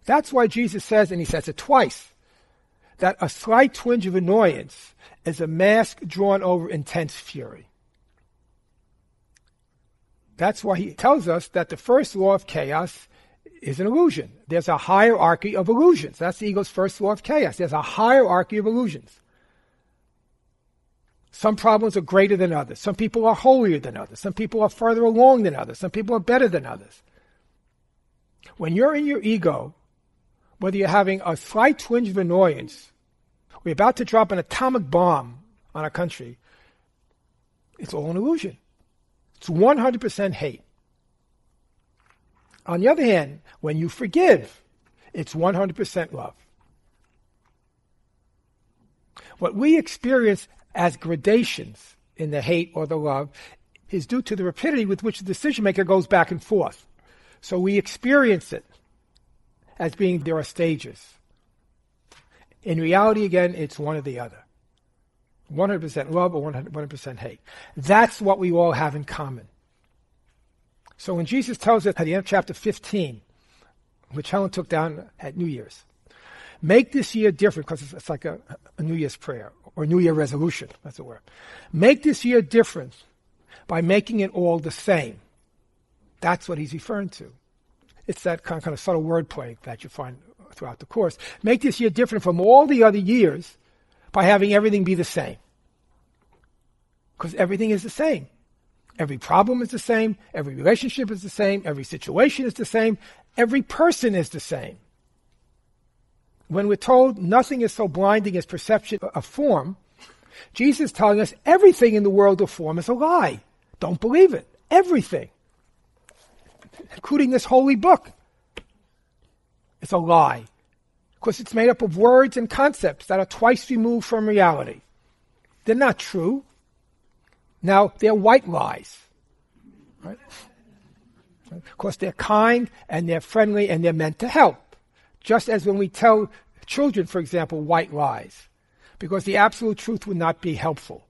That's why Jesus says, and he says it twice, that a slight twinge of annoyance is a mask drawn over intense fury. That's why he tells us that the first law of chaos is an illusion. There's a hierarchy of illusions. That's the ego's first law of chaos. There's a hierarchy of illusions. Some problems are greater than others. Some people are holier than others. Some people are further along than others. Some people are better than others. When you're in your ego, whether you're having a slight twinge of annoyance, we're about to drop an atomic bomb on our country, it's all an illusion. It's 100% hate. On the other hand, when you forgive, it's 100% love. What we experience as gradations in the hate or the love is due to the rapidity with which the decision maker goes back and forth. So we experience it as being there are stages. In reality, again, it's one or the other. 100% love or 100% hate. That's what we all have in common. So when Jesus tells us at the end of chapter 15, which Helen took down at New Year's, make this year different, because it's like a New Year's prayer, or New Year resolution, that's the word. Make this year different by making it all the same. That's what he's referring to. It's that kind of subtle wordplay that you find throughout the course. Make this year different from all the other years by having everything be the same. Because everything is the same. Every problem is the same. Every relationship is the same. Every situation is the same. Every person is the same. When we're told nothing is so blinding as perception of form, Jesus is telling us everything in the world of form is a lie. Don't believe it. Everything. Including this holy book. It's a lie. Because it's made up of words and concepts that are twice removed from reality. They're not true. Now, they're white lies. Right? Of course, they're kind and they're friendly and they're meant to help. Just as when we tell children, for example, white lies. Because the absolute truth would not be helpful.